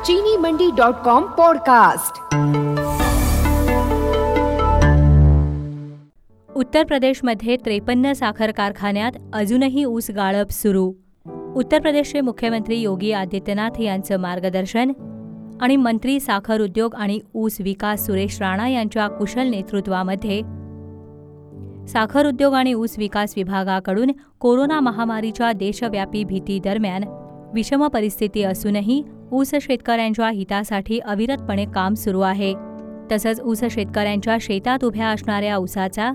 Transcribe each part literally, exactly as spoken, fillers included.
चीनी मंडी dot com podcast. उत्तर प्रदेशमध्ये त्रेपन्न साखर कारखान्यात अजूनही ऊस गाळप सुरू। उत्तर प्रदेशचे मुख्यमंत्री योगी आदित्यनाथ यांचं मार्गदर्शन आणि मंत्री साखर उद्योग आणि ऊस विकास सुरेश राणा यांच्या कुशल नेतृत्वामध्ये साखर उद्योग आणि ऊस विकास विभागाकडून कोरोना महामारीच्या देशव्यापी भीती दरम्यान विषम परिस्थिती असूनही ऊस शेतकऱ्यांच्या हितासाठी अविरतपणे काम सुरू आहे। तसंच ऊस शेतकऱ्यांच्या शेतात उभ्या असणाऱ्या ऊसाचा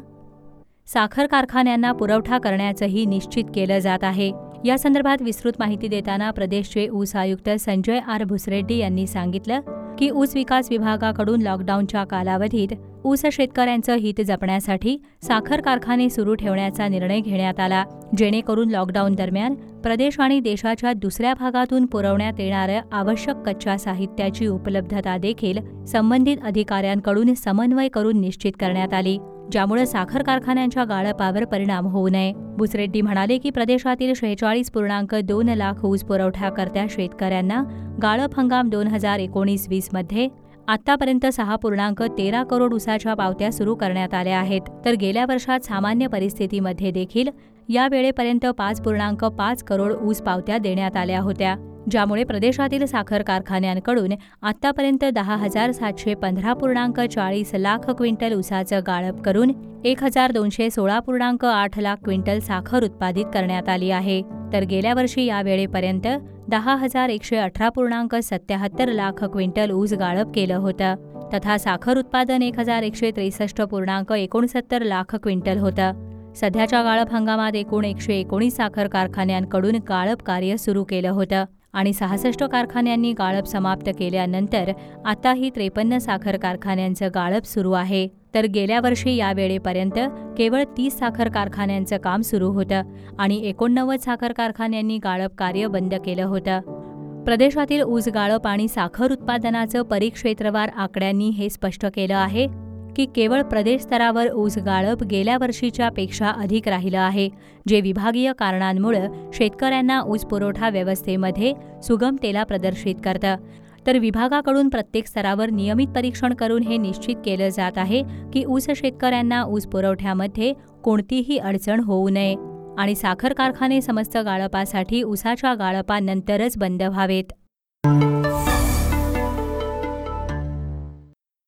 साखर कारखान्यांना पुरवठा करण्याचंही निश्चित केलं जात आहे। या संदर्भात विस्तृत माहिती देताना प्रदेशचे ऊस आयुक्त संजय आर भुसरेड्डी यांनी सांगितलं की ऊस विकास विभागाकडून लॉकडाऊनच्या कालावधीत ऊस शेतकऱ्यांचं हित जपण्यासाठी साखर कारखाने सुरू ठेवण्याचा निर्णय घेण्यात आला, जेणेकरून लॉकडाऊन दरम्यान प्रदेश आणि देशाच्या दुसऱ्या भागातून पुरवण्यात येणाऱ्या आवश्यक कच्च्या साहित्याची उपलब्धता देखील संबंधित अधिकाऱ्यांकडून समन्वय करून निश्चित करण्यात आली, ज्यामुळे साखर कारखान्यांच्या गाळपावर परिणाम होऊ नये। भुसरेड्डी म्हणाले की प्रदेशातील शेहेचाळीस पूर्णांक दोन लाख ऊस पुरवठाकर्त्या शेतकऱ्यांना गाळप हंगाम दोन हजार एकोणीस वीस मध्ये आतापर्यंत सहा पूर्णांक तेरा करोड ऊसाच्या पावत्या सुरू करण्यात आल्या आहेत, तर गेल्या वर्षात सामान्य परिस्थितीमध्ये देखील या वेळेपर्यंत पाच पूर्णांक पाच करोड ऊस पावत्या देण्यात आल्या होत्या, ज्यामुळे प्रदेशातील साखर कारखान्यांकडून आतापर्यंत दहा हजार सातशे पंधरा पूर्णांक चाळीस लाख क्विंटल ऊसाचं गाळप करून एक हजार दोनशे सोळा पूर्णांक आठ लाख क्विंटल साखर उत्पादित करण्यात आली आहे, तर गेल्या वर्षी या वेळेपर्यंत दहा हजार एकशे अठरा पूर्णांक सत्याहत्तर लाख क्विंटल ऊस गाळप केलं होतं, तथा साखर उत्पादन एक हजार एकशे त्रेसष्ट पूर्णांक एकोणसत्तर लाख क्विंटल होतं। सध्याच्या गाळप हंगामात एकूण एकशे एकोणीस साखर कारखान्यांकडून गाळप कार्य सुरू केलं होतं आणि सहासष्ट कारखान्यांनी गाळप समाप्त केल्यानंतर आताही त्रेपन्न साखर कारखान्यांचं गाळप सुरू आहे, तर गेल्या वर्षी या वेळेपर्यंत केवळ तीस साखर कारखान्यांचं काम सुरू होतं आणि एकोणनव्वद साखर कारखान्यांनी गाळप कार्य बंद केलं होतं। प्रदेशातील ऊस गाळप आणि साखर उत्पादनाचं परिक्षेत्रवार आकड्यांनी हे स्पष्ट केलं आहे की केवळ प्रदेश स्तरावर ऊस गाळप गेल्या वर्षीच्या पेक्षा अधिक राहिलं आहे, जे विभागीय कारणांमुळे शेतकऱ्यांना ऊस पुरवठा व्यवस्थेमध्ये सुगमतेला प्रदर्शित करतं, तर विभागाकडून प्रत्येक स्तरावर नियमित परीक्षण करून हे निश्चित केलं जात आहे की ऊस शेतकऱ्यांना ऊस पुरवठ्यामध्ये कोणतीही अडचण होऊ नये आणि साखर कारखाने समस्त गाळपासाठी ऊसाच्या गाळपानंतरच बंद व्हावेत।